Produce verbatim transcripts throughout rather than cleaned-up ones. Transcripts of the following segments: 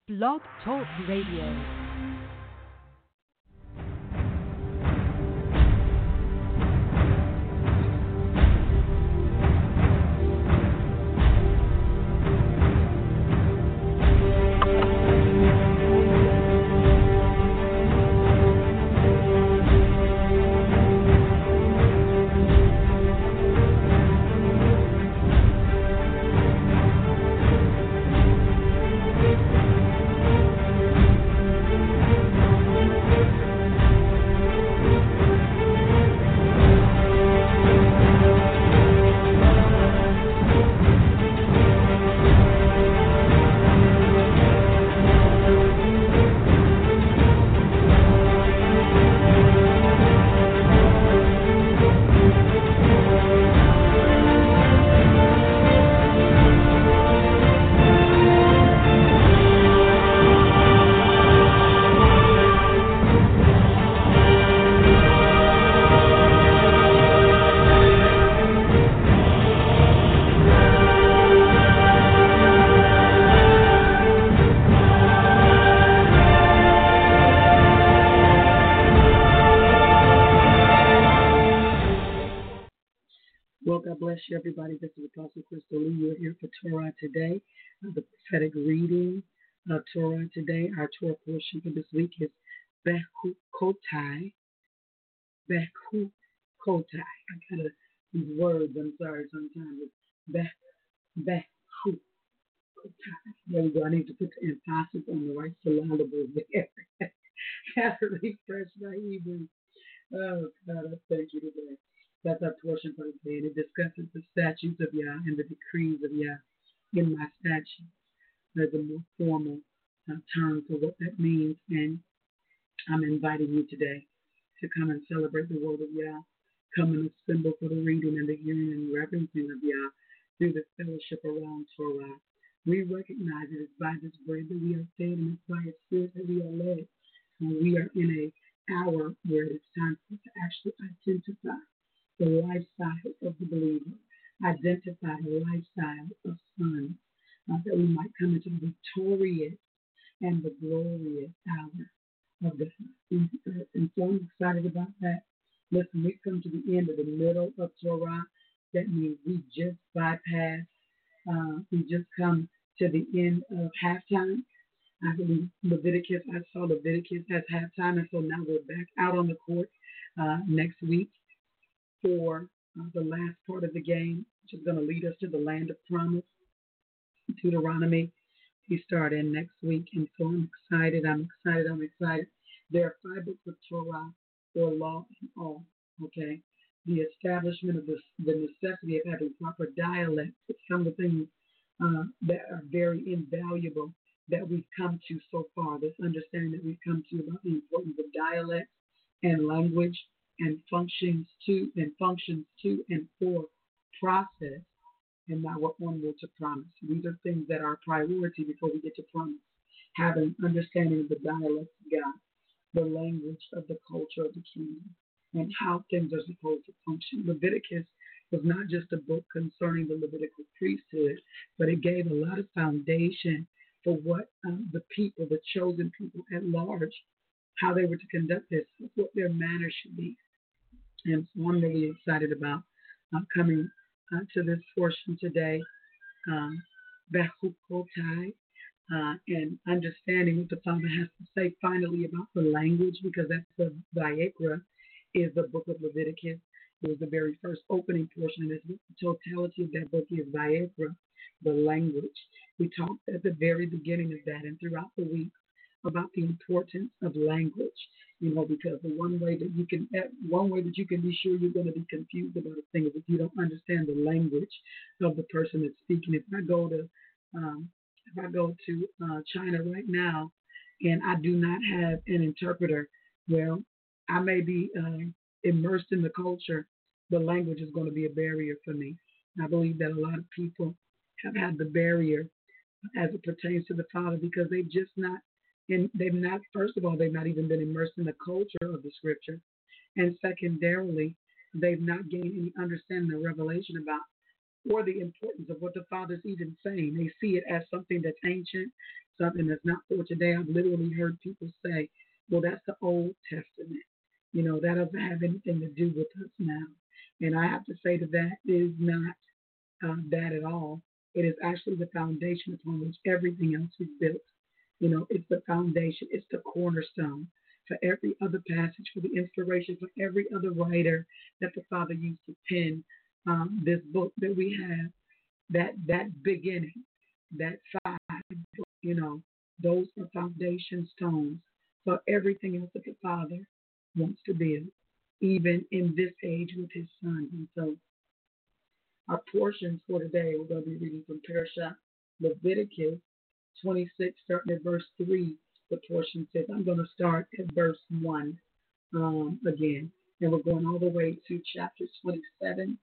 Blog Talk Radio. Well, God bless you, everybody. This is Apostle Crystal Lee. You're here for Torah today, uh, the prophetic reading of Torah today. Our Torah portion for this week is Bechukotai. Bechukotai. I got these words. I'm sorry. Sometimes it's Be Bechukotai. There we go. I need to put the emphasis on the right syllables there. Have to refresh my Hebrew. Oh, God, I thank you today. That's our portion for today. And it discusses the statutes of Yah and the decrees of Yah in my statutes. There's a more formal uh, term for what that means. And I'm inviting you today to come and celebrate the word of Yah. Come and assemble for the reading and the hearing and reverencing of Yah through the fellowship around Torah. We recognize it is by this bread that we are fed, and it's by His Spirit that we are led. And we are in a hour where it's time for us to actually identify the lifestyle of the believer, identify the lifestyle of sons, uh, that we might come into the victorious and the glorious hour of the earth. And so I'm excited about that. Listen, we come to the end of the middle of Torah. That means we just bypass, uh, we just come to the end of halftime. I believe Leviticus, I saw Leviticus as halftime, and so now we're back out on the court uh, next week for uh, the last part of the game, which is going to lead us to the land of promise. Deuteronomy, we start in next week, and so I'm excited, I'm excited, I'm excited. There are five books of Torah, or law and all, okay? The establishment of the, the necessity of having proper dialect is some of the things uh, that are very invaluable that we've come to so far, this understanding that we've come to about the importance of dialect and language and functions to and functions to and for process, and now we're onward to promise. These are things that are a priority before we get to promise. Having understanding of the dialect of God, the language of the culture of the kingdom, and how things are supposed to function. Leviticus was not just a book concerning the Levitical priesthood, but it gave a lot of foundation for what um, the people, the chosen people at large, how they were to conduct this, what their manners should be. And so I'm really excited about uh, coming uh, to this portion today, um, Bechukotai, uh, and understanding what the Father has to say finally about the language, because that's the Vayikra, is the book of Leviticus. It was the very first opening portion of this book. The totality of that book is Vayikra, the language. We talked at the very beginning of that and throughout the week about the importance of language, you know, because the one way that you can, one way that you can be sure you're going to be confused about a thing is if you don't understand the language of the person that's speaking. If I go to, um, if I go to uh, China right now, and I do not have an interpreter, well, I may be uh, immersed in the culture. The language is going to be a barrier for me. I believe that a lot of people have had the barrier as it pertains to the Father because they've just not, and they've not, first of all, they've not even been immersed in the culture of the Scripture. And secondarily, they've not gained any understanding or revelation about or the importance of what the Father's even saying. They see it as something that's ancient, something that's not for today. I've literally heard people say, well, that's the Old Testament. You know, that doesn't have anything to do with us now. And I have to say to that, it is not uh, that at all. It is actually the foundation upon which everything else is built. You know, it's the foundation, it's the cornerstone for every other passage, for the inspiration, for every other writer that the Father used to pen um, this book that we have. That that beginning, that five, you know, those are foundation stones for everything else that the Father wants to build, even in this age with His Son. And so, our portions for today, we're going to be reading from Parashat Leviticus twenty-six, starting at verse three. The portion says, I'm going to start at verse one um, again, and we're going all the way to chapter twenty-seven,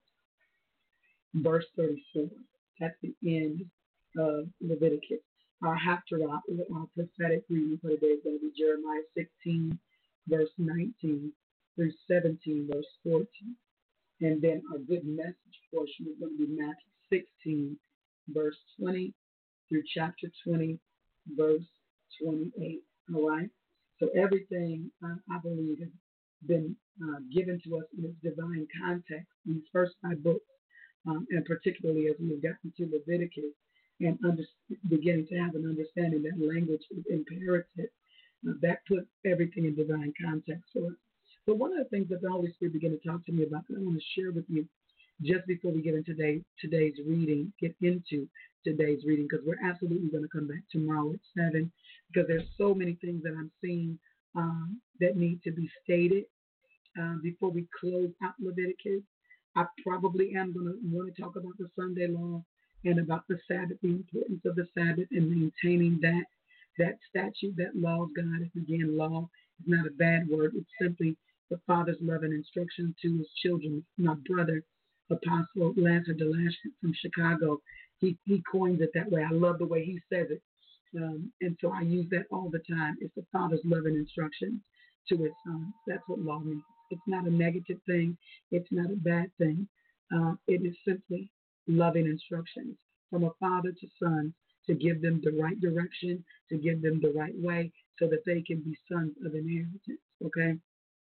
verse thirty-four. That's the end of Leviticus. Our Haftarah, our prophetic reading for today is going to be Jeremiah sixteen, verse nineteen through seventeen, verse fourteen. And then our good message portion is going to be Matthew sixteen, verse twenty through chapter twenty, verse twenty-eight. All right? So everything, uh, I believe, has been uh, given to us in its divine context. These first five books, um, and particularly as we've gotten to Leviticus and under, beginning to have an understanding that language is imperative, uh, that puts everything in divine context for us. But one of the things that the Holy Spirit began to talk to me about that I want to share with you just before we get into today, today's reading, get into today's reading, because we're absolutely going to come back tomorrow at seven, because there's so many things that I'm seeing um, that need to be stated uh, before we close out Leviticus. I probably am going to want to talk about the Sunday law and about the Sabbath, the importance of the Sabbath and maintaining that that statute, that law of God. Is again, law is not a bad word. It's simply the Father's love and instruction to His children. My brother, Apostle Lazar DeLashman from Chicago, he, he coins it that way. I love the way he says it. Um, and so I use that all the time. It's the Father's love and instruction to His Son. That's what law means. It's not a negative thing. It's not a bad thing. Uh, it is simply loving instructions from a father to son to give them the right direction, to give them the right way so that they can be sons of inheritance, okay?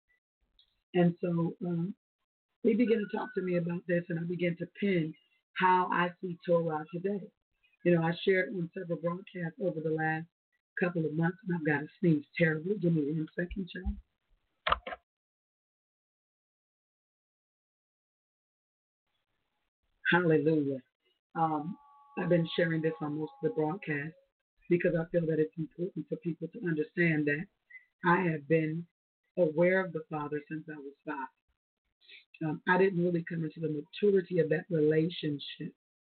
And so um, they began to talk to me about this, and I began to pin how I see Torah today. You know, I shared on several broadcasts over the last couple of months, and I've got to sneeze terribly. Give me one second, child. Hallelujah. Um, I've been sharing this on most of the broadcasts because I feel that it's important for people to understand that I have been aware of the Father since I was five. Um, I didn't really come into the maturity of that relationship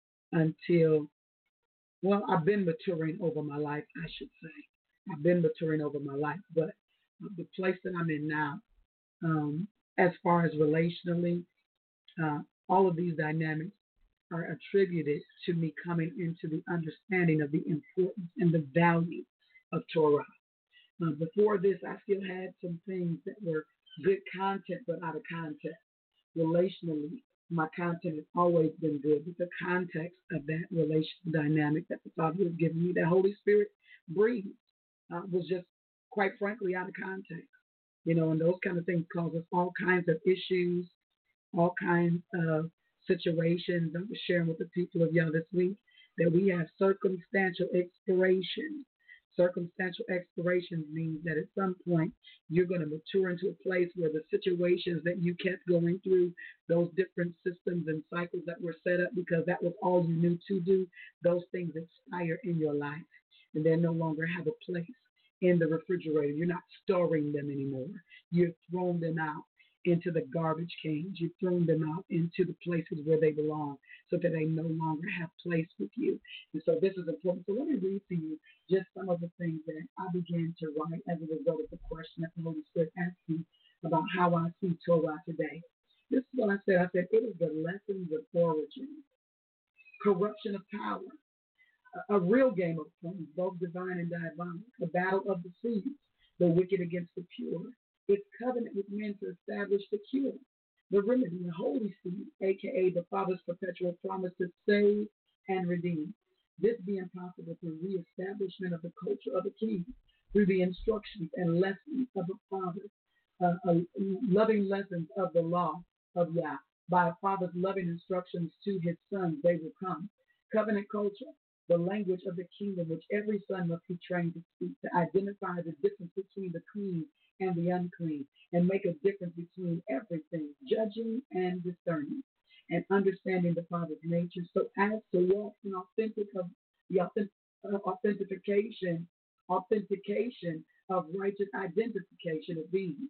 until, well, I've been maturing over my life, I should say. I've been maturing over my life, but the place that I'm in now, um, as far as relationally, uh, all of these dynamics are attributed to me coming into the understanding of the importance and the value of Torah. Uh, before this, I still had some things that were good content, but out of context. Relationally, my content has always been good, but the context of that relational dynamic that the Father has given me, that Holy Spirit breathed, uh, was just, quite frankly, out of context. You know, and those kind of things cause us all kinds of issues, all kinds of situations. I was sharing with the people of y'all this week that we have circumstantial expiration. Circumstantial expiration means that at some point you're going to mature into a place where the situations that you kept going through, those different systems and cycles that were set up because that was all you knew to do, those things expire in your life and they no longer have a place in the refrigerator. You're not storing them anymore. You've thrown them out into the garbage cans. You've thrown them out into the places where they belong so that they no longer have place with you. And so this is important. So let me read to you just some of the things that I began to write as a result of the question that the Holy Spirit asked me about how I see Torah today. This is what I said. I said, it is the lessons of origin, corruption of power, a, a real game of thrones, both divine and diabolic, the battle of the seeds, the wicked against the pure, its covenant with men to establish the cure, the remedy, the holy seed, a k a the Father's perpetual promise to save and redeem, This being possible through reestablishment of the culture of the king, through the instructions and lessons of the Father, uh, uh, loving lessons of the law of Yah. By a father's loving instructions to his sons, they will come. Covenant culture, the language of the kingdom, which every son must be trained to speak, to identify the difference between the clean and the unclean, and make a difference between everything, judging and discerning, and understanding the Father's nature, so as to walk in authentic of the authentic, uh, authentication, authentication of righteous identification of being.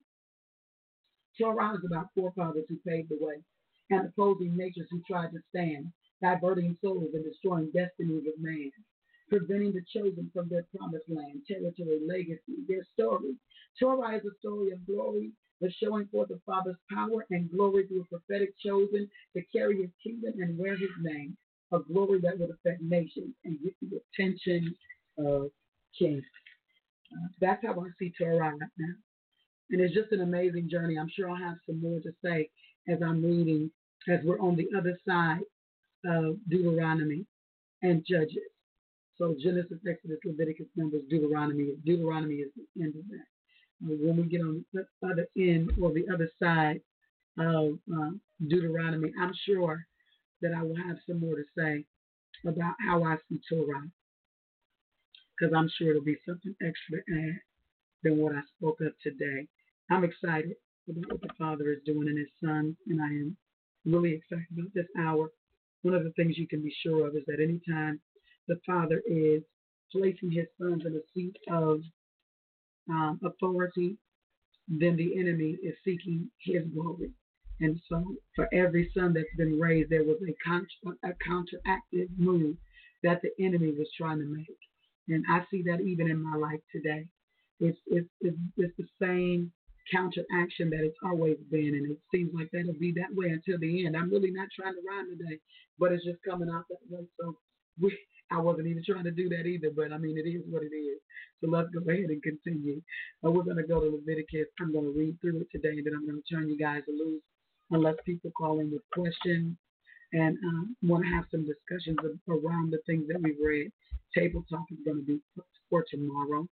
Torah is about forefathers who paved the way, and opposing natures who tried to stand, diverting souls and destroying destinies of man, preventing the chosen from their promised land, territory, legacy, their story. Torah is a story of glory, the showing forth of Father's power and glory through a prophetic chosen to carry his kingdom and wear his name, a glory that would affect nations and get the attention of kings. Uh, that's how I see Torah right now. And it's just an amazing journey. I'm sure I'll have some more to say as I'm reading, as we're on the other side of Deuteronomy and Judges. So Genesis, Exodus, Leviticus, Numbers, Deuteronomy. Deuteronomy is the end of that. When we get on the other end or the other side of um, Deuteronomy, I'm sure that I will have some more to say about how I see Torah, because I'm sure it'll be something extra to add than what I spoke of today. I'm excited about what the Father is doing in his Son, and I am really excited about this hour. One of the things you can be sure of is that anytime the Father is placing his sons in a seat of um, authority, then the enemy is seeking his glory. And so for every son that's been raised, there was a, contra- a counteractive move that the enemy was trying to make. And I see that even in my life today. It's, it's, it's, it's the same counteraction that it's always been, and it seems like that'll be that way until the end. I'm really not trying to rhyme today, but it's just coming out that way. So we, I wasn't even trying to do that either, but I mean, it is what it is. So let's go ahead and continue. Uh, we're going to go to Leviticus. I'm going to read through it today, and then I'm going to turn you guys loose unless people call in with questions and um, want to have some discussions around the things that we've read. Table talk is going to be for tomorrow.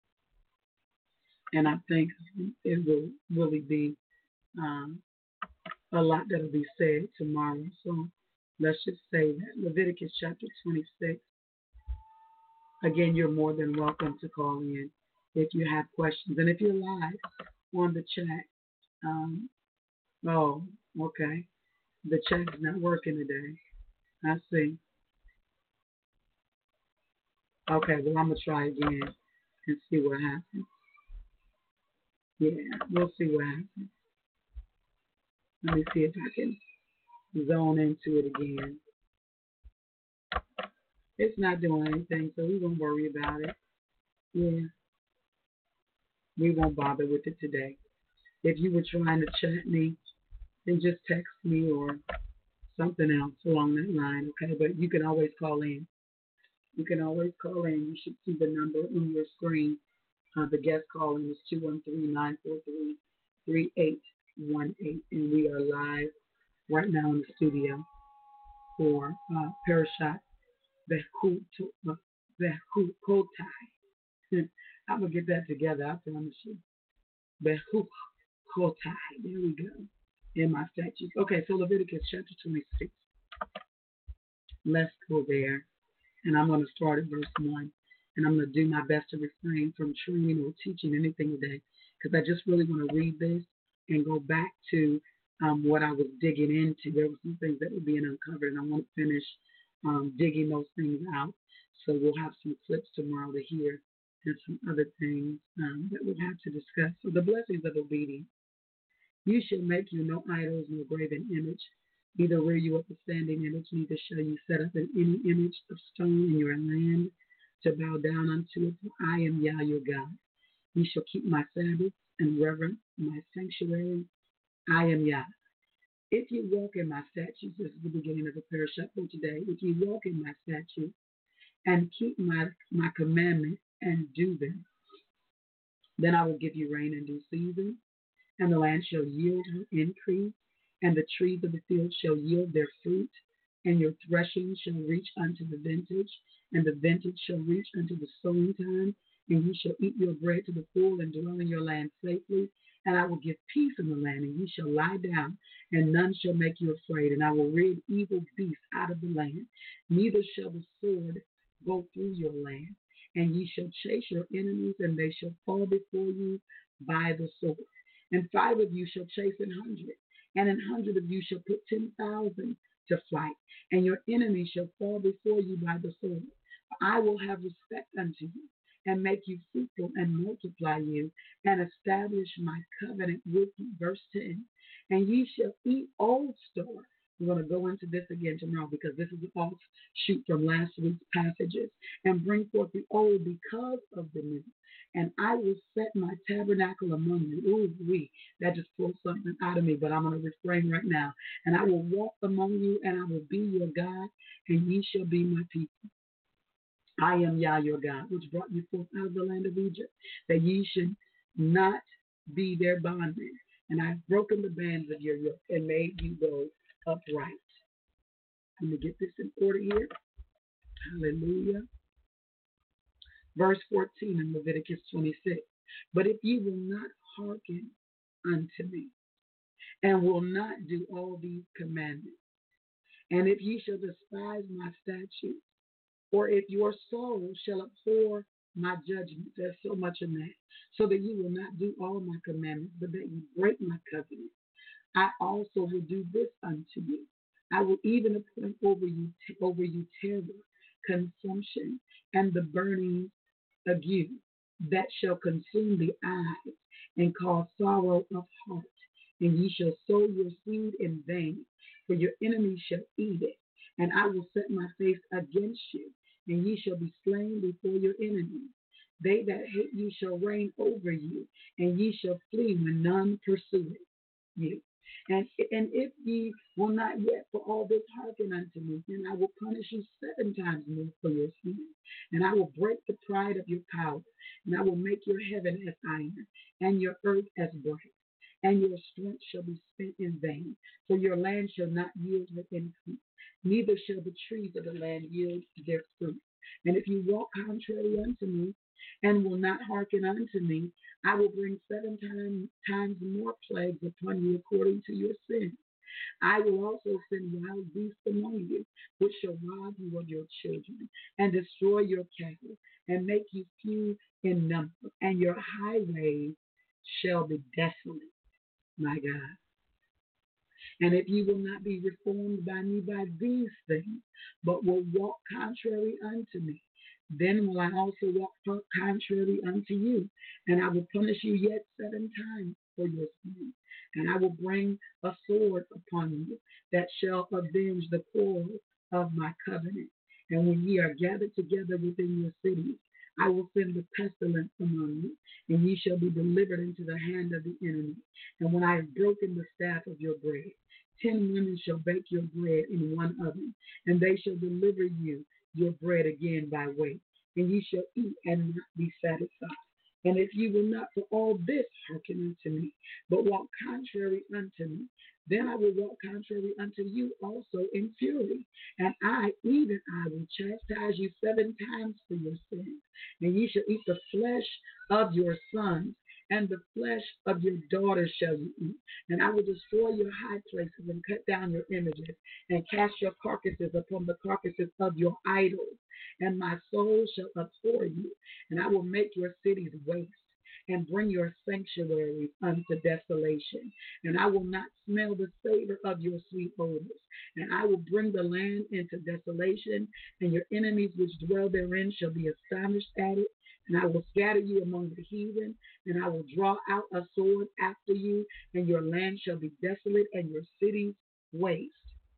And I think it will really be um, a lot that will be said tomorrow. So let's just say that Leviticus chapter twenty-six. Again, you're more than welcome to call in if you have questions. And if you're live on the chat, um, oh, okay. The chat's not working today. I see. Okay, well, I'm going to try again and see what happens. Yeah, we'll see what happens. Let me see if I can zone into it again. It's not doing anything, so we won't worry about it. Yeah. We won't bother with it today. If you were trying to chat me, then just text me or something else along that line, okay? But you can always call in. You can always call in. You should see the number on your screen. Uh, the guest calling is two one three, nine four three, three eight one eight. And we are live right now in the studio for uh, Parashat Bechukotai. I'm going to get that together, I promise you. Bechukotai. There we go. In my statutes. Okay, so Leviticus chapter twenty-six. Let's go there. And I'm going to start at verse one. And I'm going to do my best to refrain from training or teaching anything today, because I just really want to read this and go back to um, what I was digging into. There were some things that were being uncovered, and I want to finish um, digging those things out. So we'll have some clips tomorrow to hear and some other things um, that we'll have to discuss. So the blessings of obedience. You shall make you no idols, no graven image, neither rear you up a standing image, neither shall you set up in any image of stone in your land to bow down unto it, for I am Yah your God. You shall keep my Sabbaths and reverence my sanctuary. I am Yah. If you walk in my statutes, this is the beginning of the parashat for today. If you walk in my statutes and keep my, my commandments and do them, then I will give you rain in due season, and the land shall yield her increase, and the trees of the field shall yield their fruit, and your threshing shall reach unto the vintage, and the vintage shall reach unto the sowing time, and ye shall eat your bread to the full and dwell in your land safely. And I will give peace in the land, and ye shall lie down, and none shall make you afraid. And I will rid evil beasts out of the land, neither shall the sword go through your land. And ye shall chase your enemies, and they shall fall before you by the sword. And five of you shall chase an hundred, and an hundred of you shall put ten thousand to flight, and your enemies shall fall before you by the sword. I will have respect unto you, and make you fruitful, and multiply you, and establish my covenant with you. Verse ten, and ye shall eat old store. We're going to go into this again tomorrow because this is an offshoot from last week's passages. And bring forth the old because of the new. And I will set my tabernacle among you. Ooh, we. That just pulled something out of me, but I'm going to refrain right now. And I will walk among you, and I will be your God, and ye shall be my people. I am Yah your God, which brought you forth out of the land of Egypt, that ye should not be their bondmen. And I've broken the bands of your yoke and made you go upright. Let me get this in order here. Hallelujah. Verse fourteen in Leviticus twenty-six. But if ye will not hearken unto me, and will not do all these commandments, and if ye shall despise my statutes, or if your soul shall abhor my judgments, there's so much in that, so that you will not do all my commandments, but that you break my covenant, I also will do this unto you. I will even appoint over you over you terror, consumption, and the burning ague that shall consume the eyes and cause sorrow of heart. And ye shall sow your seed in vain, for your enemies shall eat it. And I will set my face against you, and ye shall be slain before your enemies. They that hate you shall reign over you, and ye shall flee when none pursueth you. And, and if ye will not yet for all this hearken unto me, then I will punish you seven times more for your sins. And I will break the pride of your power, and I will make your heaven as iron, and your earth as brass, and your strength shall be spent in vain. For your land shall not yield her increase, neither shall the trees of the land yield their fruit. And if you walk contrary unto me, and will not hearken unto me, I will bring seven time, times more plagues upon you according to your sins. I will also send wild beasts among you, which shall rob you of your children, and destroy your cattle, and make you few in number, and your highways shall be desolate, my God. And if you will not be reformed by me by these things, but will walk contrary unto me, then will I also walk contrary unto you, and I will punish you yet seven times for your sins. And I will bring a sword upon you that shall avenge the quarrel of my covenant. And when ye are gathered together within your cities, I will send the pestilence among you, and ye shall be delivered into the hand of the enemy. And when I have broken the staff of your bread, ten women shall bake your bread in one oven, and they shall deliver you your bread again by weight, and ye shall eat and not be satisfied. And if you will not for all this hearken unto me, but walk contrary unto me, then I will walk contrary unto you also in fury. And I, even I, will chastise you seven times for your sins. And ye shall eat the flesh of your sons, and the flesh of your daughters shall you eat. And I will destroy your high places, and cut down your images, and cast your carcasses upon the carcasses of your idols. And my soul shall abhor you, and I will make your cities waste, and bring your sanctuaries unto desolation. And I will not smell the savor of your sweet odors. And I will bring the land into desolation, and your enemies which dwell therein shall be astonished at it. And I will scatter you among the heathen, and I will draw out a sword after you, and your land shall be desolate, and your cities waste.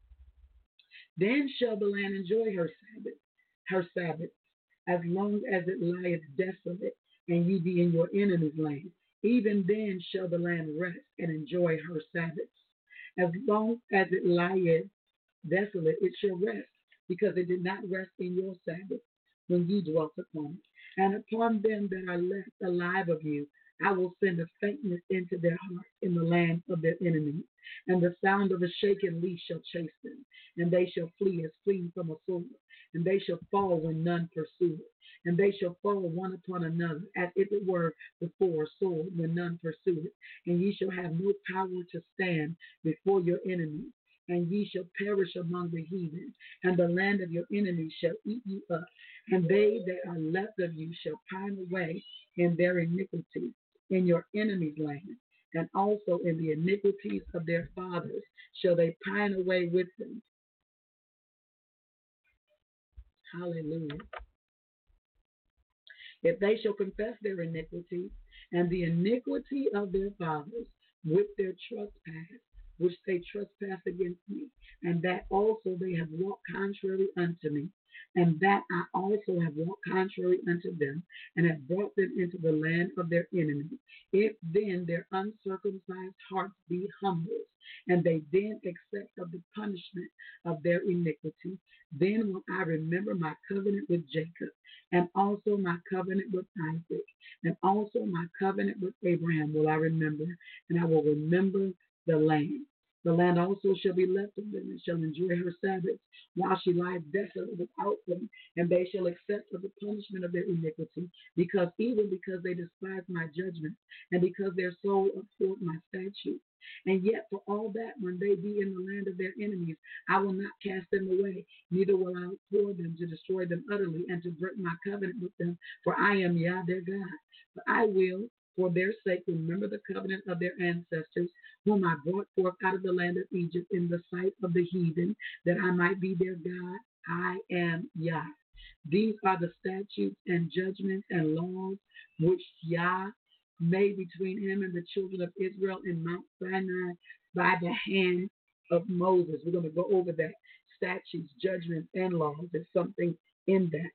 Then shall the land enjoy her Sabbath, her Sabbath, as long as it lieth desolate, and ye be in your enemy's land. Even then shall the land rest and enjoy her Sabbaths. As long as it lieth desolate, it shall rest, because it did not rest in your Sabbath when ye dwelt upon it. And upon them that are left alive of you, I will send a faintness into their hearts in the land of their enemies, and the sound of a shaken leaf shall chase them, and they shall flee as fleeing from a sword, and they shall fall when none pursue it, and they shall fall one upon another, as if it were before a sword when none pursue it, and ye shall have no power to stand before your enemies. And ye shall perish among the heathen, and the land of your enemies shall eat you up, and they that are left of you shall pine away in their iniquity in your enemies' land, and also in the iniquities of their fathers shall they pine away with them. Hallelujah. If they shall confess their iniquity and the iniquity of their fathers with their trespass, which they trespass against me, and that also they have walked contrary unto me, and that I also have walked contrary unto them, and have brought them into the land of their enemies. If then their uncircumcised hearts be humbled, and they then accept of the punishment of their iniquity, then will I remember my covenant with Jacob, and also my covenant with Isaac, and also my covenant with Abraham will I remember, and I will remember the land. The land also shall be left of them, and shall enjoy her Sabbaths, while she lies desolate without them, and they shall accept of the punishment of their iniquity, because even because they despise my judgments, and because their soul abhorred my statutes. And yet for all that, when they be in the land of their enemies, I will not cast them away, neither will I abhor them to destroy them utterly, and to break my covenant with them, for I am Yah their God. But I will, for their sake, remember the covenant of their ancestors, whom I brought forth out of the land of Egypt in the sight of the heathen, that I might be their God. I am Yah. These are the statutes and judgments and laws which Yah made between him and the children of Israel in Mount Sinai by the hand of Moses. We're going to go over that. Statutes, judgments, and laws. There's something in that.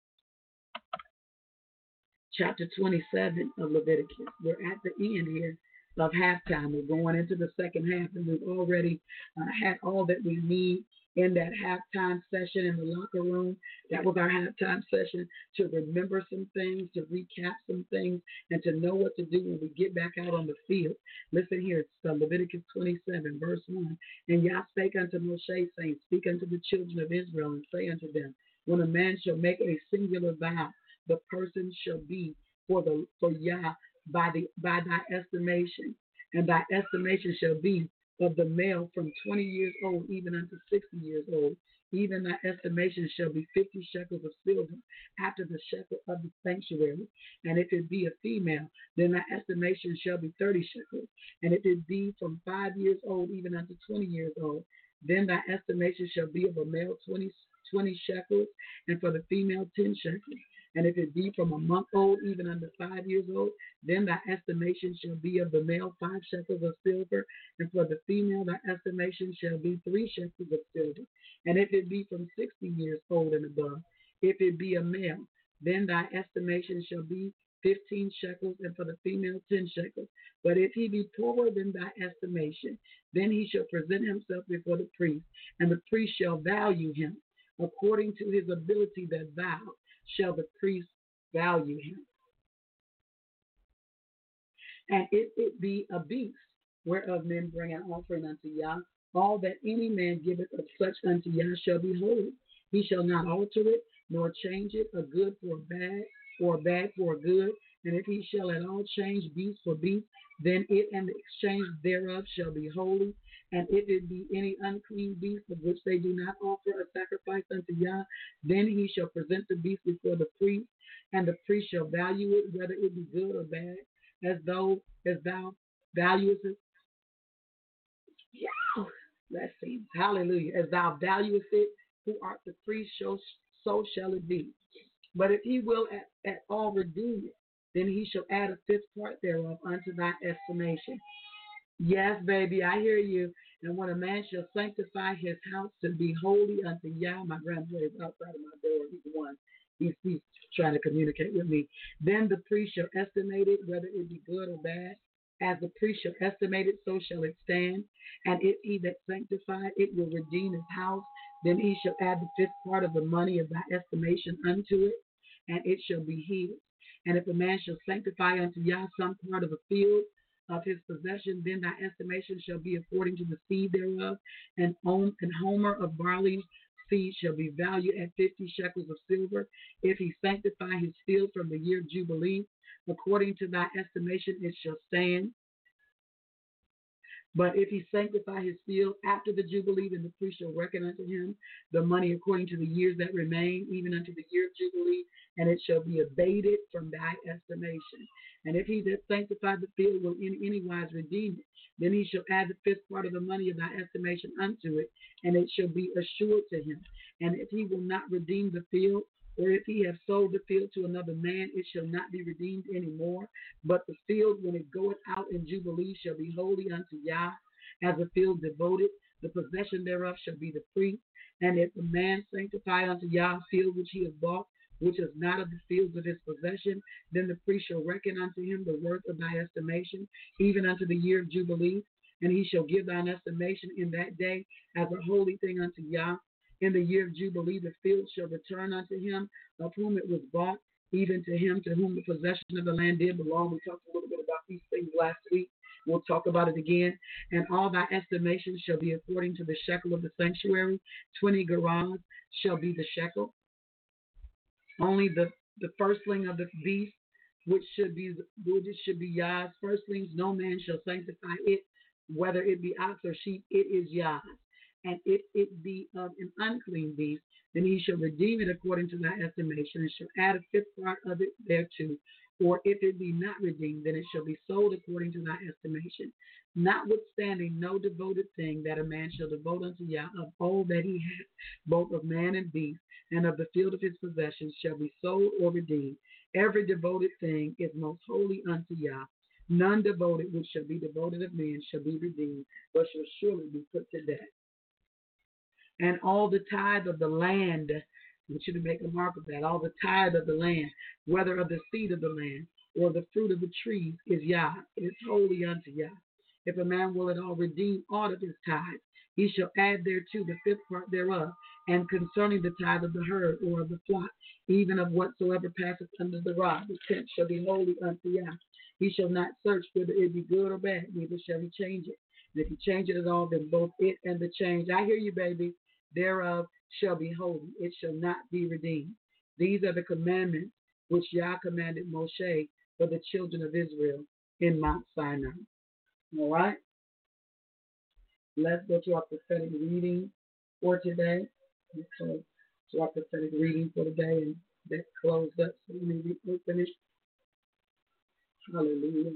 Chapter twenty-seven of Leviticus. We're at the end here of halftime. We're going into the second half, and we've already uh, had all that we need in that halftime session in the locker room. That was our halftime session, to remember some things, to recap some things, and to know what to do when we get back out on the field. Listen here, it's uh, Leviticus twenty-seven, verse one. And Yah spake unto Moshe, saying, Speak unto the children of Israel, and say unto them, When a man shall make a singular vow, the person shall be for the for Yah by the by thy estimation, and thy estimation shall be of the male from twenty years old even unto sixty years old. Even thy estimation shall be fifty shekels of silver after the shekel of the sanctuary. And if it be a female, then thy estimation shall be thirty shekels. And if it be from five years old even unto twenty years old, then thy estimation shall be of a male twenty, twenty shekels, and for the female ten shekels. And if it be from a month old, even under five years old, then thy estimation shall be of the male five shekels of silver, and for the female thy estimation shall be three shekels of silver. And if it be from sixty years old and above, if it be a male, then thy estimation shall be fifteen shekels, and for the female ten shekels. But if he be poorer than thy estimation, then he shall present himself before the priest, and the priest shall value him according to his ability that thou shall the priest value him. And if it be a beast, whereof men bring an offering unto Yah, all that any man giveth of such unto Yah shall be holy. He shall not alter it, nor change it, a good for a bad, or a bad for a good. And if he shall at all change beast for beast, then it and the exchange thereof shall be holy. And if it be any unclean beast of which they do not offer a sacrifice unto Yah, then he shall present the beast before the priest, and the priest shall value it, whether it be good or bad, as though as thou valuest it. Yeah. Let's see. Hallelujah. As thou valuest it, who art the priest, so, so shall it be. But if he will at, at all redeem it, then he shall add a fifth part thereof unto thy estimation. Yes, baby, I hear you. And when a man shall sanctify his house to be holy unto Yah, my grandmother is outside of my door. He's the one. He's, he's trying to communicate with me. Then the priest shall estimate it, whether it be good or bad. As the priest shall estimate it, so shall it stand. And if he that sanctified it will redeem his house, then he shall add the fifth part of the money of thy estimation unto it, and it shall be his. And if a man shall sanctify unto Yah some part of a field of his possession, then thy estimation shall be according to the seed thereof. And on an homer of barley seed shall be valued at fifty shekels of silver. If he sanctify his field from the year of Jubilee, according to thy estimation it shall stand. But if he sanctify his field after the Jubilee, then the priest shall reckon unto him the money according to the years that remain, even unto the year of Jubilee, and it shall be abated from thy estimation. And if he that sanctified the field will in any wise redeem it, then he shall add the fifth part of the money of thy estimation unto it, and it shall be assured to him. And if he will not redeem the field, or if he have sold the field to another man, it shall not be redeemed any more. But the field, when it goeth out in Jubilee, shall be holy unto Yah, as a field devoted. The possession thereof shall be the priest. And if a man sanctify unto Yah a field which he has bought, which is not of the fields of his possession, then the priest shall reckon unto him the worth of thy estimation, even unto the year of Jubilee. And he shall give thine estimation in that day as a holy thing unto Yah. In the year of Jubilee, the field shall return unto him of whom it was bought, even to him to whom the possession of the land did belong. We talked a little bit about these things last week. We'll talk about it again. And all thy estimations shall be according to the shekel of the sanctuary. Twenty gerahs shall be the shekel. Only the, the firstling of the beast, which should be which should be Yah's firstlings, no man shall sanctify it, whether it be ox or sheep, it is Yah's. And if it be of an unclean beast, then he shall redeem it according to thy estimation, and shall add a fifth part of it thereto. Or if it be not redeemed, then it shall be sold according to thy estimation. Notwithstanding, no devoted thing that a man shall devote unto Yah of all that he hath, both of man and beast, and of the field of his possessions, shall be sold or redeemed. Every devoted thing is most holy unto Yah. None devoted which shall be devoted of men shall be redeemed, but shall surely be put to death. And all the tithe of the land, we should make a mark of that, all the tithe of the land, whether of the seed of the land or the fruit of the trees, is Yah. It is holy unto Yah. If a man will at all redeem aught of his tithe, he shall add thereto the fifth part thereof. And concerning the tithe of the herd or of the flock, even of whatsoever passeth under the rod, the tenth shall be holy unto Yah. He shall not search whether it be good or bad, neither shall he change it. And if he change it at all, then both it and the change, I hear you, baby, thereof shall be holy. It shall not be redeemed. These are the commandments which Yah commanded Moshe for the children of Israel in Mount Sinai. All right? Let's go to our prophetic reading for today. Let's go to our prophetic reading for today, and that closed up. So let me reopen it. Hallelujah.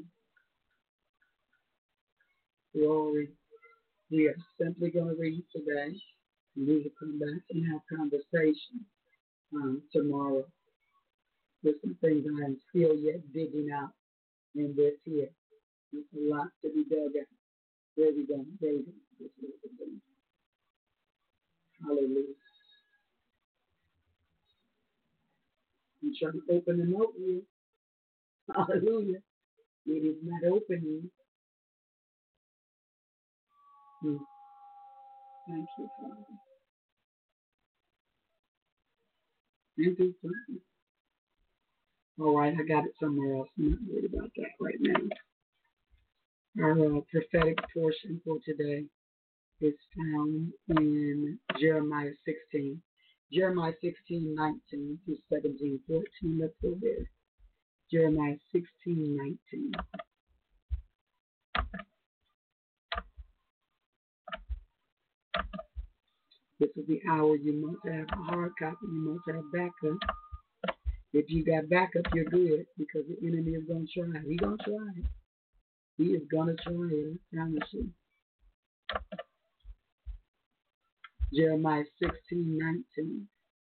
Glory. We are simply going to read today. And we will come back and have conversation um, tomorrow. There's some things I am still yet digging out in this here. There's a lot to be dug out. There we go. There we go. Hallelujah. I'm trying to open the note here. Hallelujah. It is not opening. Hmm. Thank you, Father. Thank you, Father. All right, I got it somewhere else. I'm not worried about that right now. Our uh, prophetic portion for today is found in Jeremiah sixteen. Jeremiah sixteen, nineteen through seventeen, fourteen. Let's go there. Jeremiah sixteen, nineteen. This is the hour you must have a hard copy. You must have backup. If you got backup, you're good, because the enemy is going to try. He's going to try it. He is going to try it, I promise you. Jeremiah sixteen, nineteen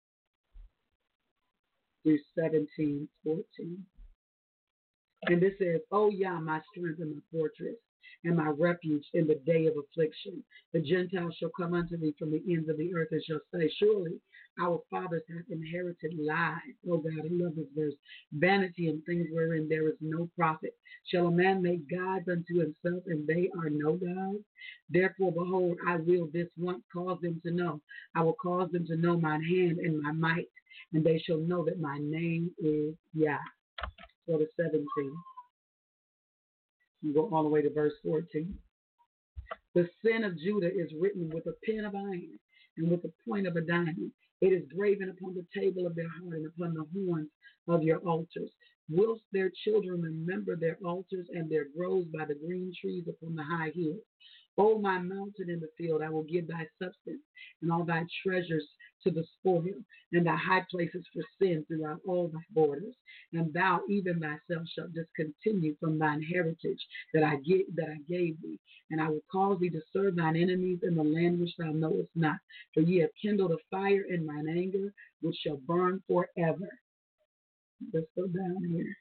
through seventeen, fourteen. And this says, O Yah, my strength and my fortress, and my refuge in the day of affliction. The Gentiles shall come unto thee from the ends of the earth and shall say, surely our fathers have inherited lies. Oh God, I love this verse. Vanity and things wherein there is no profit. Shall a man make gods unto himself, and they are no gods? Therefore, behold, I will this once cause them to know. I will cause them to know mine hand and my might, and they shall know that my name is Yah. go to seventeen. You go all the way to verse fourteen. The sin of Judah is written with a pen of iron and with the point of a diamond. It is graven upon the table of their heart and upon the horns of your altars. Whilst their children remember their altars and their groves by the green trees upon the high hills. O my mountain in the field, I will give thy substance and all thy treasures to the spoil, and thy high places for sin throughout all thy borders. And thou even thyself shalt discontinue from thine heritage that I give, that I gave thee, and I will cause thee to serve thine enemies in the land which thou knowest not. For ye have kindled a fire in mine anger, which shall burn forever. Let's go down here.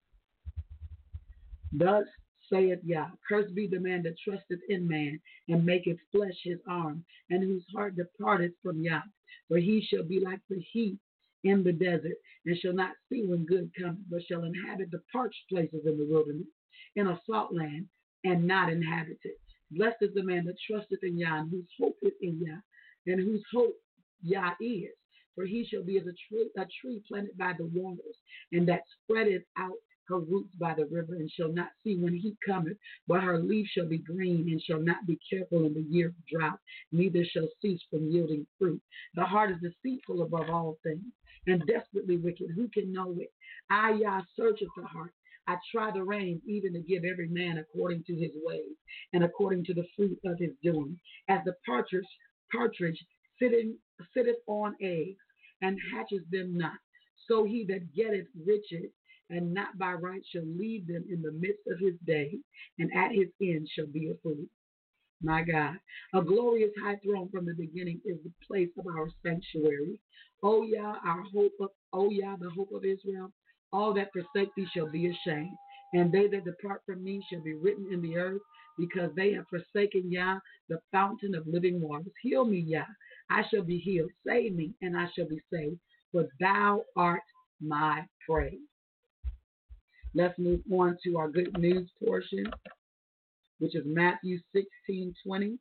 Thus saith Yah, cursed be the man that trusteth in man, and maketh flesh his arm, and whose heart departeth from Yah. For he shall be like the heath in the desert, and shall not see when good cometh, but shall inhabit the parched places in the wilderness, in a salt land, and not inhabited. Blessed is the man that trusteth in Yah, and whose hope is in Yah, and whose hope Yah is. For he shall be as a tree, a tree planted by the waters, and that spreadeth out her roots by the river, and shall not see when heat cometh, but her leaf shall be green, and shall not be careful in the year of drought, neither shall cease from yielding fruit. The heart is deceitful above all things, and desperately wicked. Who can know it? I, Yah, searcheth the heart. I try the reins, even to give every man according to his ways, and according to the fruit of his doing. As the partridge, partridge sitting, sitteth on eggs, and hatches them not, so he that getteth riches, and not by right, shall leave them in the midst of his days, and at his end shall be a fool. My God, a glorious high throne from the beginning is the place of our sanctuary. O Yah, our hope of, O Yah, the hope of Israel, all that forsake thee shall be ashamed, and they that depart from me shall be written in the earth, because they have forsaken Yah, the fountain of living waters. Heal me, Yah, I shall be healed. Save me, and I shall be saved, for thou art my praise. Let's move on to our good news portion, which is Matthew sixteen twenty.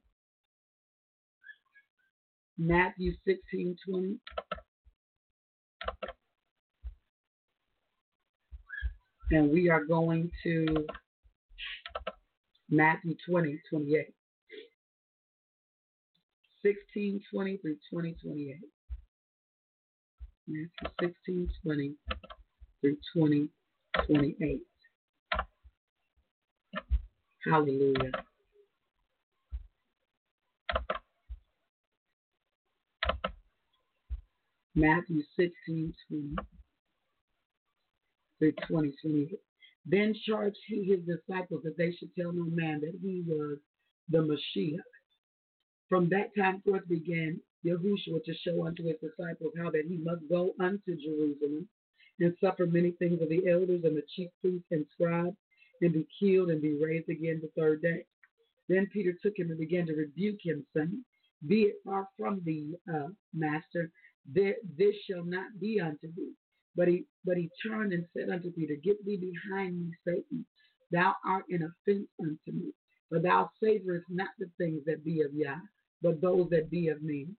Matthew sixteen twenty. And we are going to Matthew twenty twenty-eight. sixteen twenty through twenty twenty-eight. Matthew sixteen twenty through twenty twenty-eight. Hallelujah. Matthew sixteen twenty through twenty twenty-eight. Then charged he his disciples that they should tell no man that he was the Mashiach. From that time forth began Yahushua to show unto his disciples how that he must go unto Jerusalem and suffer many things of the elders and the chief priests and scribes, and be killed and be raised again the third day. Then Peter took him and began to rebuke him, saying, Be it far from thee, uh, Master, this, this shall not be unto thee. But he, but he turned and said unto Peter, Get thee behind me, Satan. Thou art an offense unto me, for thou savorest not the things that be of Yah, but those that be of me.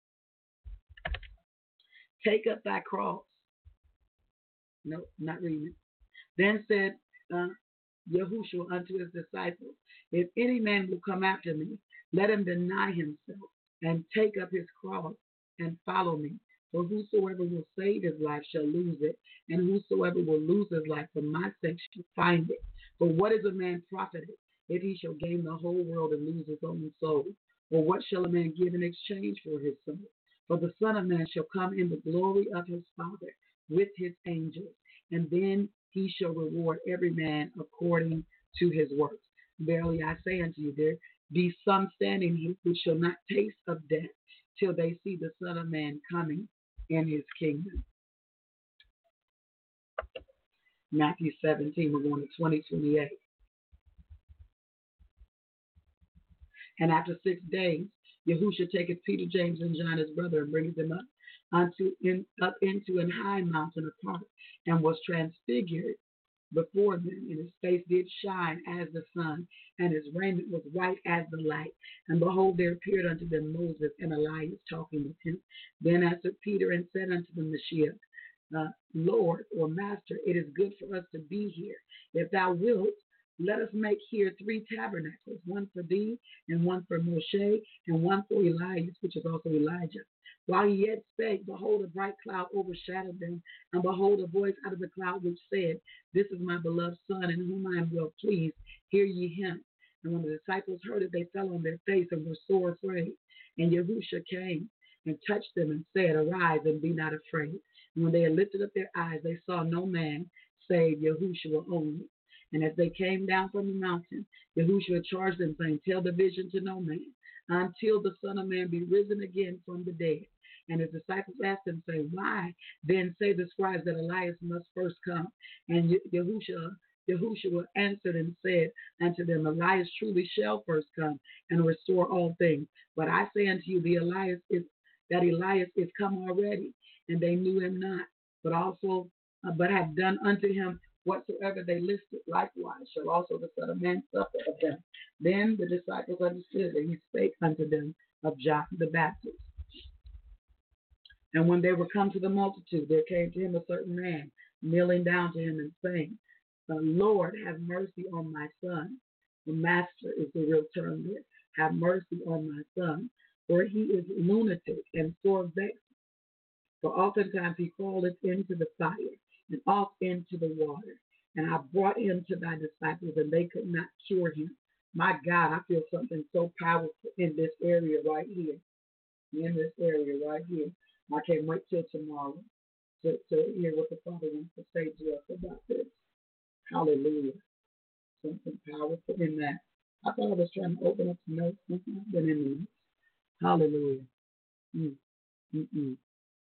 Take up thy cross. No, not reading it. Then said uh, Yahushua unto his disciples, If any man will come after me, let him deny himself and take up his cross and follow me. For whosoever will save his life shall lose it, and whosoever will lose his life for my sake shall find it. For what is a man profited if he shall gain the whole world and lose his own soul? Or what shall a man give in exchange for his soul? For the Son of Man shall come in the glory of his Father with his angels, and then he shall reward every man according to his works. Verily I say unto you, there be some standing here which shall not taste of death till they see the Son of Man coming in his kingdom. Matthew seventeen, we're going to twenty twenty-eight. And after six days, Yahushua taketh Peter, James, and John his brother, and bringeth them up unto in, up into an high mountain apart, and was transfigured before them, and his face did shine as the sun, and his raiment was white as the light. And behold, there appeared unto them Moses and Elias talking with him. Then answered Peter and said unto them, Mashiach, uh, Lord or Master, it is good for us to be here. If thou wilt, let us make here three tabernacles, one for thee, and one for Moshe, and one for Elias, which is also Elijah. While he yet spake, behold, a bright cloud overshadowed them, and behold, a voice out of the cloud which said, This is my beloved Son, in whom I am well pleased. Hear ye him. And when the disciples heard it, they fell on their face and were sore afraid. And Yahusha came and touched them and said, Arise and be not afraid. And when they had lifted up their eyes, they saw no man save Yahushua only. And as they came down from the mountain, Yahushua charged them, saying, Tell the vision to no man, until the Son of Man be risen again from the dead. And his disciples asked him, saying, Why then say the scribes that Elias must first come? And Yahushua, Yahushua answered and said unto them, Elias truly shall first come and restore all things. But I say unto you, the Elias is that Elias is come already, and they knew him not, but also uh, but have done unto him whatsoever they listed. Likewise shall also the Son of Man suffer of them. Then the disciples understood that he spake unto them of John the Baptist. And when they were come to the multitude, there came to him a certain man, kneeling down to him and saying, Lord, have mercy on my son. The master is the real term there. Have mercy on my son, for he is lunatic and sore vexed. For oftentimes he falleth into the fire and off into the water. And I brought him to thy disciples, and they could not cure him. My God, I feel something so powerful in this area right here. In this area right here. I can't wait till tomorrow to, to hear what the Father wants to say to us about this. Hallelujah. Something powerful in that. I thought I was trying to open up some notes. I've been in the notes. Hallelujah. Mm, mm, mm.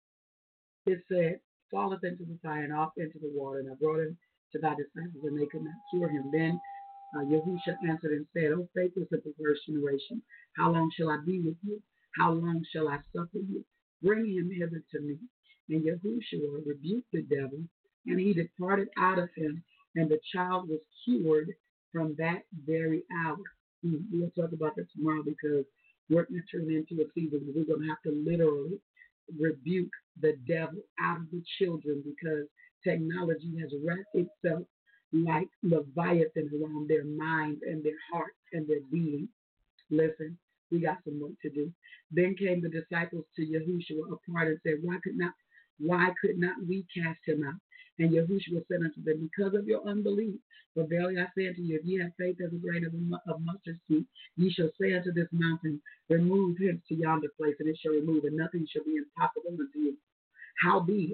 It said, falleth into the fire and off into the water. And I brought him to thy disciples, and they could not cure him. Then uh, Yahusha answered and said, O faithless and perverse generation, how long shall I be with you? How long shall I suffer you? Bring him hither to me. And Yahushua rebuked the devil, and he departed out of him, and the child was cured from that very hour. Mm, we'll talk about that tomorrow, because we're going to turn into a season where we're going to have to literally rebuke the devil out of the children, because technology has wrapped itself like Leviathan around their minds and their hearts and their being. Listen, we got some work to do. Then came the disciples to Yahushua apart and said, Why could not, why could not we cast him out? And Yahushua said unto them, Because of your unbelief. For verily I say unto you, if ye have faith as a grain of, of mustard seed, ye shall say unto this mountain, Remove hence to yonder place, and it shall remove, and nothing shall be impossible unto you. Howbeit,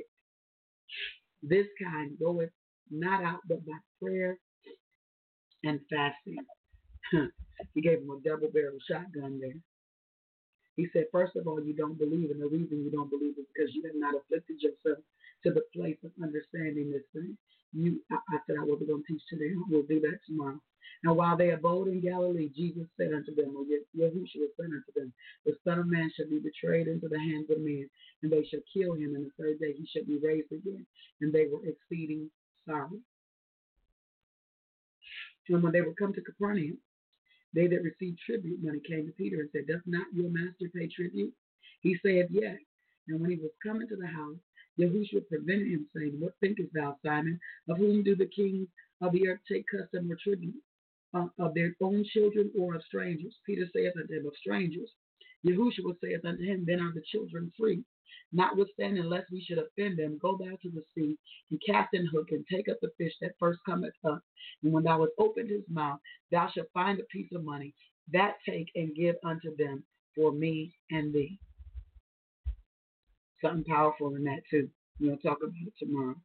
this kind goeth not out but by prayer and fasting. He gave him a double-barrel shotgun there. He said, first of all, you don't believe, and the reason you don't believe is because you have not afflicted yourself to the place of understanding this thing. You, I, I said I wasn't going to teach today. We'll do that tomorrow. And while they abode in Galilee, Jesus said unto them, or Yahushua said unto them, the Son of Man shall be betrayed into the hands of men, and they shall kill him, and the third day he shall be raised again. And they were exceeding sorry. And when they were come to Capernaum, they that received tribute money came to Peter and said, Doth not your master pay tribute? He said, Yes. And when he was coming to the house, Yahushua prevented him, saying, What thinkest thou, Simon? Of whom do the kings of the earth take custom or tribute? Uh, of their own children or of strangers? Peter saith unto him, Of strangers. Yahushua saith unto him, Then are the children free. Notwithstanding, lest we should offend them, go thou to the sea, and cast in hook, and take up the fish that first cometh up. And when thou hast opened his mouth, thou shalt find a piece of money. That take and give unto them for me and thee. Something powerful in that too. We'll talk about it tomorrow.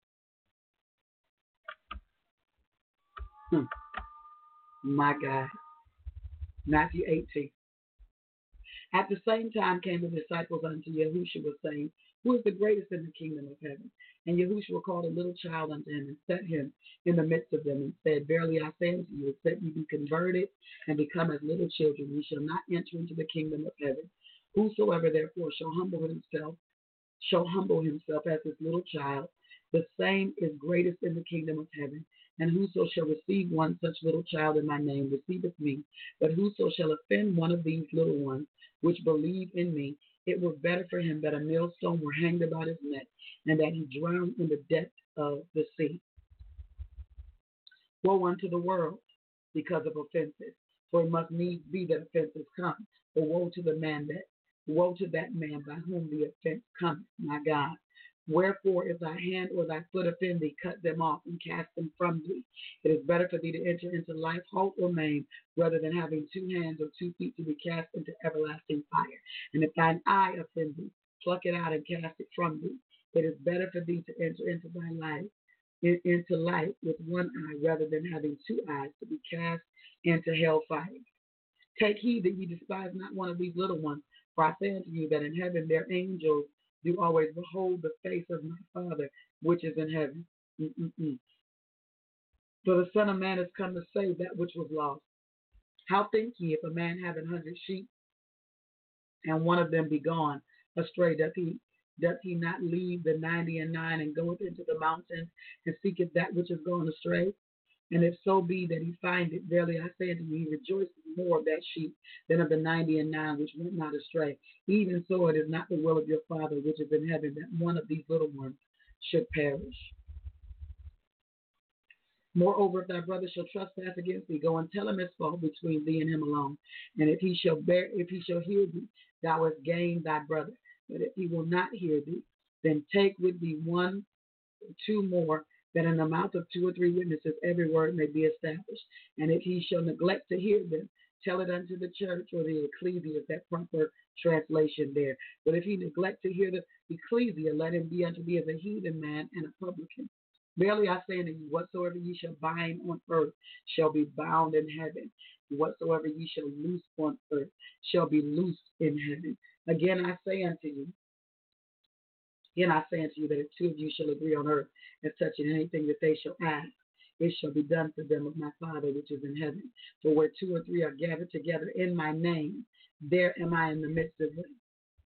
Hmm. My God. Matthew eighteen. At the same time came the disciples unto Yahushua, saying, Who is the greatest in the kingdom of heaven? And Yahushua called a little child unto him, and set him in the midst of them, and said, Verily I say unto you, except ye be converted and become as little children, ye shall not enter into the kingdom of heaven. Whosoever therefore shall humble himself, shall humble himself as this little child, the same is greatest in the kingdom of heaven. And whoso shall receive one such little child in my name receiveth me. But whoso shall offend one of these little ones, which believe in me, It were better for him that a millstone were hanged about his neck, and that he drowned in the depth of the sea. Woe unto the world because of offenses, for it must needs be that offenses come. But woe to the man that woe to that man by whom the offense cometh, my God. Wherefore, if thy hand or thy foot offend thee, cut them off and cast them from thee. It is better for thee to enter into life halt or maimed, rather than having two hands or two feet to be cast into everlasting fire. And if thine eye offend thee, pluck it out and cast it from thee. It is better for thee to enter into thy life in, into life with one eye, rather than having two eyes to be cast into hell fire. Take heed that ye despise not one of these little ones, for I say unto you that in heaven their angels do always behold the face of my Father which is in heaven. Mm-mm-mm. For the Son of Man is come to save that which was lost. How think ye, if a man have an hundred sheep, and one of them be gone astray, doth he doth he not leave the ninety and nine and goeth into the mountains and seeketh that which is gone astray? And if so be that he find it, verily I say unto you, he rejoices more of that sheep than of the ninety and nine which went not astray. Even so, it is not the will of your Father which is in heaven that one of these little ones should perish. Moreover, if thy brother shall trespass against thee, go and tell him his fault between thee and him alone. And if he shall bear, if he shall hear thee, thou hast gained thy brother. But if he will not hear thee, then take with thee one or two more, that in the mouth of two or three witnesses every word may be established. And if he shall neglect to hear them, tell it unto the church, or the ecclesia, is that proper translation there. But if he neglect to hear the ecclesia, let him be unto thee as a heathen man and a publican. Verily I say unto you, whatsoever ye shall bind on earth shall be bound in heaven. Whatsoever ye shall loose on earth shall be loosed in heaven. Again I say unto you, Again I say unto you that if two of you shall agree on earth as touching anything that they shall ask, it shall be done for them of my Father which is in heaven. For where two or three are gathered together in my name, there am I in the midst of them.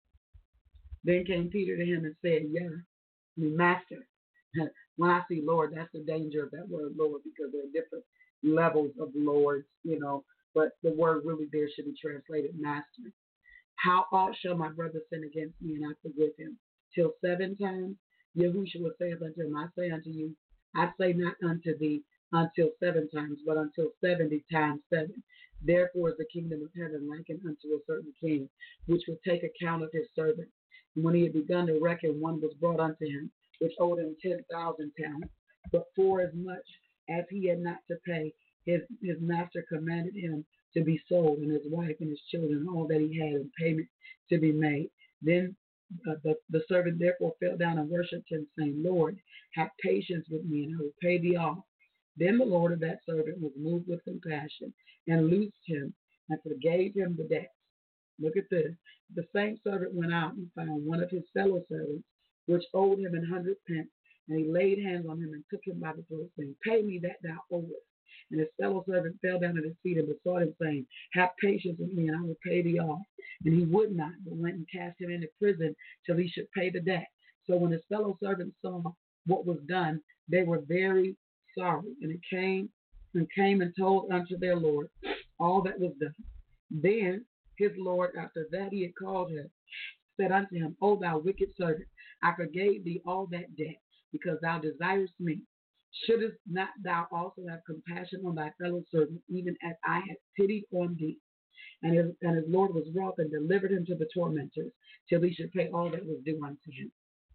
Then came Peter to him and said, Yeah, I mean, Master. When I see Lord, that's the danger of that word Lord, because there are different levels of Lords, you know, but the word really there should be translated Master. How oft shall my brother sin against me and I forgive him? Till seven times? Yahushua saith unto him, I say unto you, I say not unto thee until seven times, but until seventy times seven. Therefore is the kingdom of heaven likened unto a certain king, which would take account of his servants. And when he had begun to reckon, one was brought unto him, which owed him ten thousand talents. But for as much as he had not to pay, his, his master commanded him to be sold, and his wife and his children, and all that he had, in payment to be made. Then uh, the, the servant therefore fell down and worshipped him, saying, Lord, have patience with me, and I will pay thee off. Then the Lord of that servant was moved with compassion, and loosed him, and forgave him the debt. Look at this. The same servant went out and found one of his fellow servants, which owed him an hundred pence, and he laid hands on him and took him by the throat, saying, Pay me that thou owest. And his fellow servant fell down at his feet and besought him, saying, Have patience with me, and I will pay thee off. And he would not, but went and cast him into prison till he should pay the debt. So when his fellow servants saw what was done, they were very sorry, and it came and came and told unto their Lord all that was done. Then his Lord, after that he had called him, said unto him, O thou wicked servant, I forgave thee all that debt, because thou desirest me. Shouldest not thou also have compassion on thy fellow servant, even as I had pity on thee? And his, and his Lord was wroth and delivered him to the tormentors, till he should pay all that was due unto him.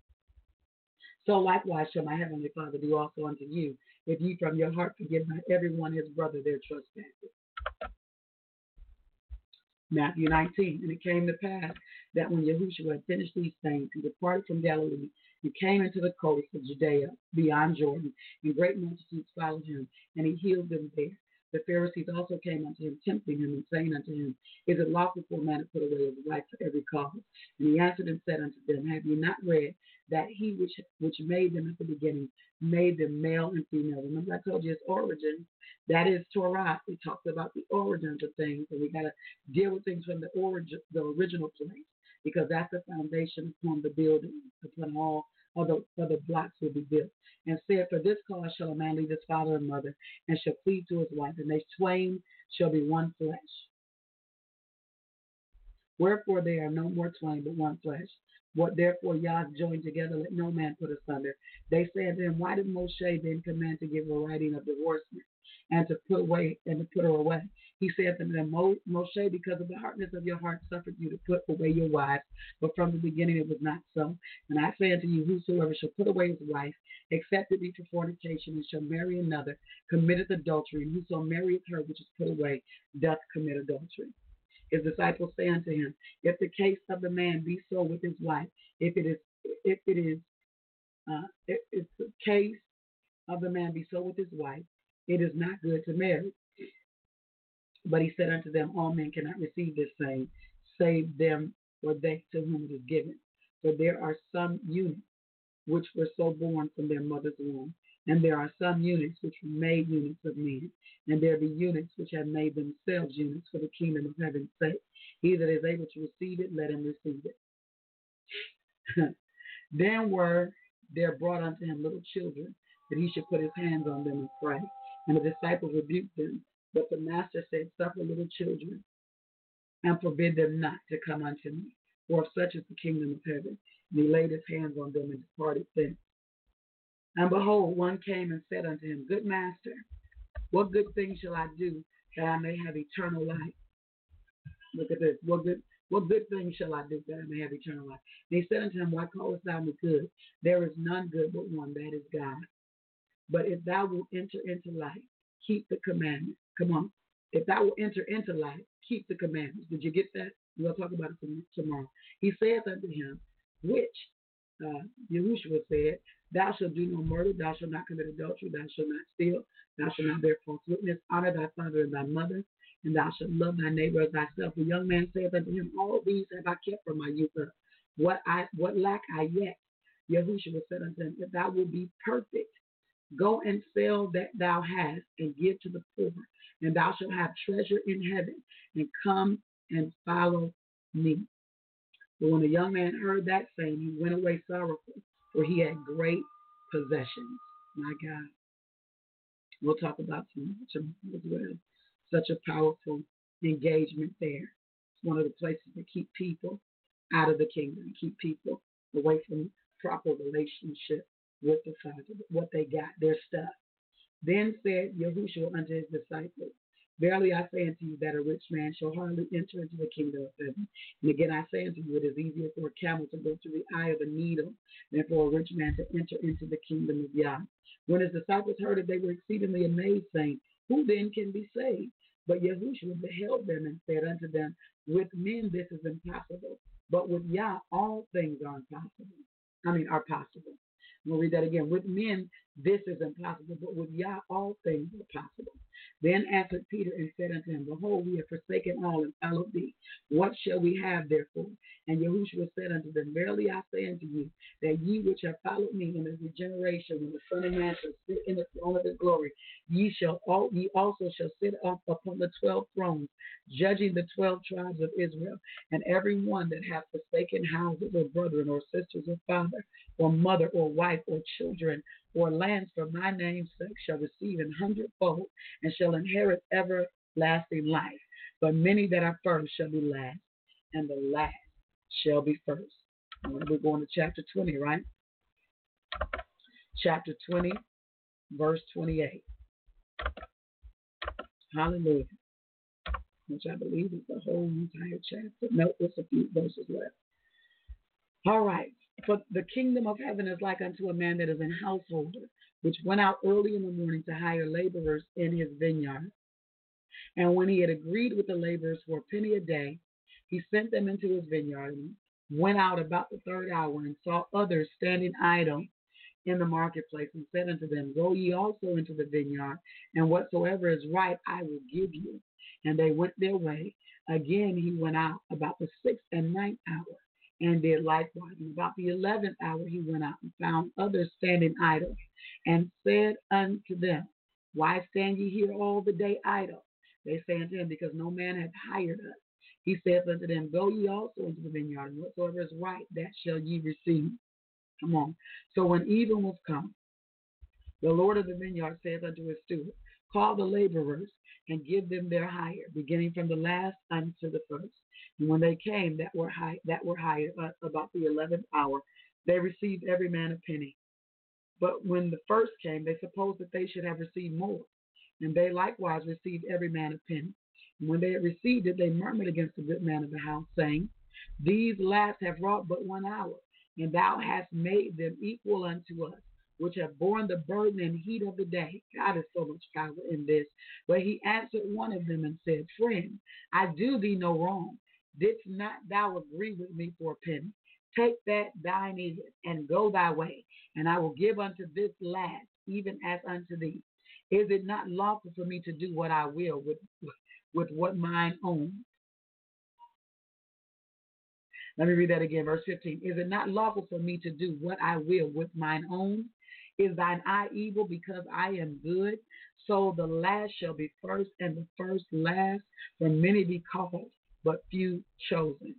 So likewise shall my heavenly Father do also unto you, if ye from your heart forgive not every one his brother their trespasses. Matthew nineteen. And it came to pass that when Yahushua had finished these things, he departed from Galilee and came into the coast of Judea beyond Jordan, and great multitudes followed him, and he healed them there. The Pharisees also came unto him, tempting him, and saying unto him, Is it lawful for a man to put away his wife for every cause? And he answered and said unto them, Have ye not read that he which which made them at the beginning made them male and female? Remember I told you its origin. That is Torah. We talked about the origins of things, and we got to deal with things from the origin, the original place, because that's the foundation upon the building, upon all other, other blocks will be built. And said, For this cause shall a man leave his father and mother, and shall cleave to his wife, and they twain shall be one flesh. Wherefore they are no more twain, but one flesh. What therefore Yah joined together, let no man put asunder. They said to him, why did Moshe then command to give a writing of divorcement and to put away and to put her away? He said to them, Moshe, because of the hardness of your heart, suffered you to put away your wives, but from the beginning it was not so. And I say unto you, whosoever shall put away his wife, except it be for fornication, and shall marry another, committeth adultery, and whoso marrieth her which is put away, doth commit adultery. His disciples say unto him, if the case of the man be so with his wife, if it is, if it is, uh, if, if the case of the man be so with his wife, it is not good to marry. But he said unto them, all men cannot receive this same, save them or they to whom it is given. For there are some eunuchs which were so born from their mother's womb, and there are some eunuchs which were made eunuchs of men, and there be eunuchs which have made themselves eunuchs for the kingdom of heaven's sake. He that is able to receive it, let him receive it. Then were there brought unto him little children, that he should put his hands on them and pray. And the disciples rebuked them. But the master said, suffer little children, and forbid them not to come unto me, for of such is the kingdom of heaven. And he laid his hands on them and departed thence. And behold, one came and said unto him, good master, what good thing shall I do that I may have eternal life? Look at this. What good what good thing shall I do that I may have eternal life? And he said unto him, why callest thou me good? There is none good but one, that is God. But if thou wilt enter into life, keep the commandments. Come on. If thou wilt enter into life, keep the commandments. Did you get that? We'll talk about it tomorrow. He saith unto him, which uh, Yahushua said, thou shalt do no murder, thou shalt not commit adultery, thou shalt not steal, thou shalt not bear false witness, honor thy father and thy mother, and thou shalt love thy neighbor as thyself. The young man saith unto him, all these have I kept from my youth up. What I what lack I yet? Yahushua said unto him, if thou wilt be perfect, go and sell that thou hast and give to the poor, and thou shalt have treasure in heaven, and come and follow me. But when the young man heard that saying, he went away sorrowful, for he had great possessions. My God. We'll talk about some, some as well. Such a powerful engagement there. It's one of the places that keep people out of the kingdom, keep people away from proper relationship with the Father, what they got, their stuff. Then said Yahushua unto his disciples, verily I say unto you that a rich man shall hardly enter into the kingdom of heaven. And again I say unto you, it is easier for a camel to go through the eye of a needle than for a rich man to enter into the kingdom of Yah. When his disciples heard it, they were exceedingly amazed, saying, who then can be saved? But Yahushua beheld them and said unto them, with men this is impossible, but with Yah all things are impossible. I mean, are possible. We'll read that again. With men, this is impossible, but with Yah, all things are possible. Then answered Peter and said unto him, behold, we have forsaken all and followed thee. What shall we have therefore? And Yahushua said unto them, verily I say unto you, that ye which have followed me in the regeneration, when the Son of Man shall sit in the throne of his glory, ye shall all, ye also shall sit up upon the twelve thrones, judging the twelve tribes of Israel. And every one that hath forsaken houses or brethren or sisters or father or mother or wife or children or lands for my name's sake shall receive an hundredfold and shall inherit everlasting life. But many that are first shall be last, and the last shall be first. We're going to chapter twenty, right? Chapter twenty, verse twenty-eight. Hallelujah. Which I believe is the whole entire chapter. No, there's a few verses left. All right. For the kingdom of heaven is like unto a man that is an householder, which went out early in the morning to hire laborers in his vineyard. And when he had agreed with the laborers for a penny a day, he sent them into his vineyard and went out about the third hour and saw others standing idle in the marketplace and said unto them, go ye also into the vineyard, and whatsoever is right I will give you. And they went their way. Again he went out about the sixth and ninth hour, and did likewise. And about the eleventh hour he went out and found others standing idle, and said unto them, why stand ye here all the day idle? They say unto him, because no man hath hired us. He saith unto them, go ye also into the vineyard, and whatsoever is right, that shall ye receive. Come on. So when even was come, the Lord of the vineyard saith unto his steward, Call the laborers and give them their hire, beginning from the last unto the first. And when they came that were high, that were hired uh, about the eleventh hour, they received every man a penny. But when the first came, they supposed that they should have received more. And they likewise received every man a penny. And when they had received it, they murmured against the good man of the house, saying, These last have wrought but one hour, and thou hast made them equal unto us, which have borne the burden and heat of the day. God is so much power in this. But he answered one of them and said, Friend, I do thee no wrong. Didst not thou agree with me for a penny? Take that thine is, and go thy way, and I will give unto this last, even as unto thee. Is it not lawful for me to do what I will with, with what mine own? Let me read that again, verse fifteen. Is it not lawful for me to do what I will with mine own? Is thine eye evil because I am good? So the last shall be first, and the first last, for many be called, but few chosen.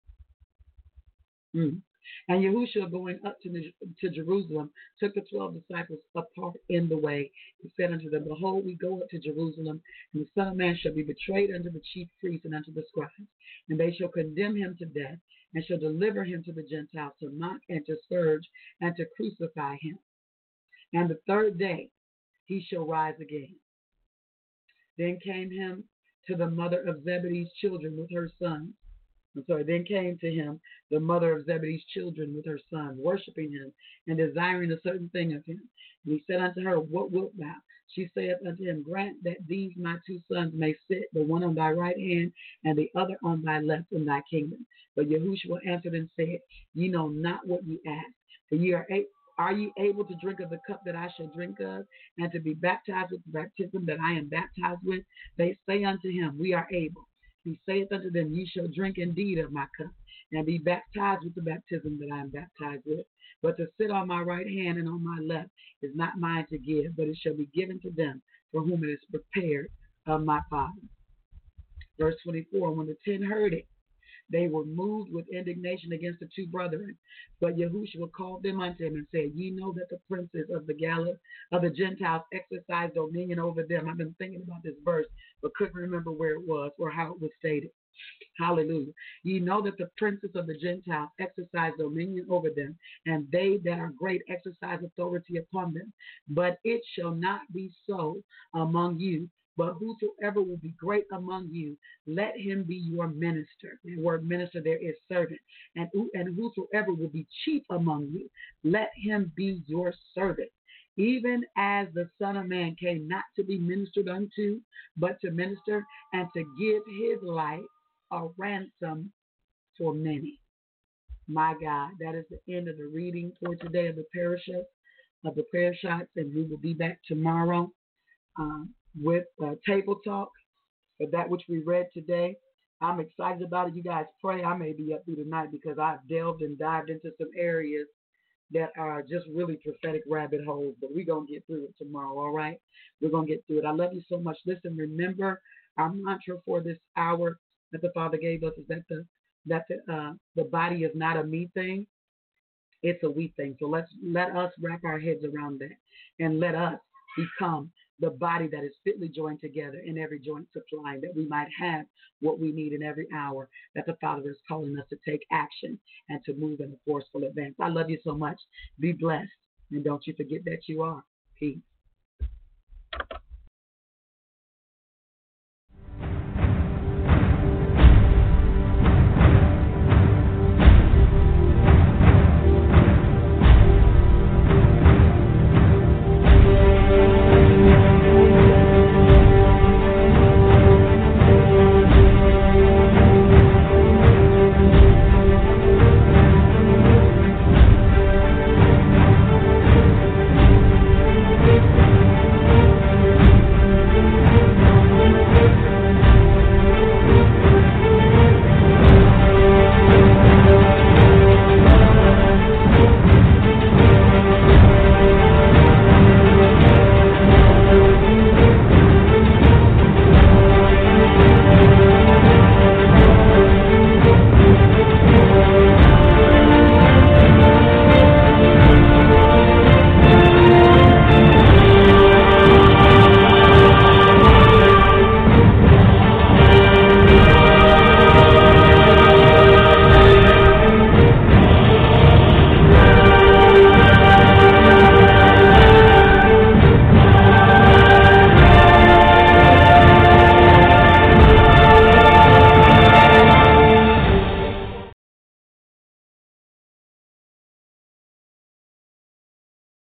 Mm. And Yahushua, going up to, the, to Jerusalem, took the twelve disciples apart in the way, and said unto them, Behold, we go up to Jerusalem, and the Son of Man shall be betrayed unto the chief priests and unto the scribes, and they shall condemn him to death, and shall deliver him to the Gentiles to mock and to scourge and to crucify him. And the third day he shall rise again. Then came him to the mother of Zebedee's children with her sons. I'm sorry, then came to him the mother of Zebedee's children with her son, worshiping him and desiring a certain thing of him. And he said unto her, What wilt thou? She saith unto him, Grant that these my two sons may sit, the one on thy right hand and the other on thy left in thy kingdom. But Yahushua answered and said, Ye know not what ye ask. For ye are a- Are ye able to drink of the cup that I shall drink of, and to be baptized with the baptism that I am baptized with? They say unto him, We are able. He saith unto them, Ye shall drink indeed of my cup, and be baptized with the baptism that I am baptized with. But to sit on my right hand and on my left is not mine to give, but it shall be given to them for whom it is prepared of my Father. Verse twenty-four, when the ten heard it, they were moved with indignation against the two brethren. But Yahushua called them unto him and said, Ye know that the princes of the Galilee of the Gentiles exercise dominion over them. I've been thinking about this verse, but couldn't remember where it was or how it was stated. Hallelujah. Ye know that the princes of the Gentiles exercise dominion over them, and they that are great exercise authority upon them. But it shall not be so among you. But whosoever will be great among you, let him be your minister. The word minister there is servant. And, and whosoever will be chief among you, let him be your servant. Even as the Son of Man came not to be ministered unto, but to minister and to give his life a ransom for many. My God, that is the end of the reading for today of the parasha, of the prayer shots, and we will be back tomorrow um, with uh, table talk for that which we read today. I'm excited about it. You guys pray. I may be up through the night because I've delved and dived into some areas that are just really prophetic rabbit holes, but we're going to get through it tomorrow, all right? We're going to get through it. I love you so much. Listen, remember our mantra for this hour that the Father gave us is that the that the, uh, the body is not a me thing, it's a we thing. So let's let us wrap our heads around that and let us become the body that is fitly joined together in every joint supplying, that we might have what we need in every hour, that the Father is calling us to take action and to move in a forceful advance. I love you so much. Be blessed. And don't you forget that you are. Peace.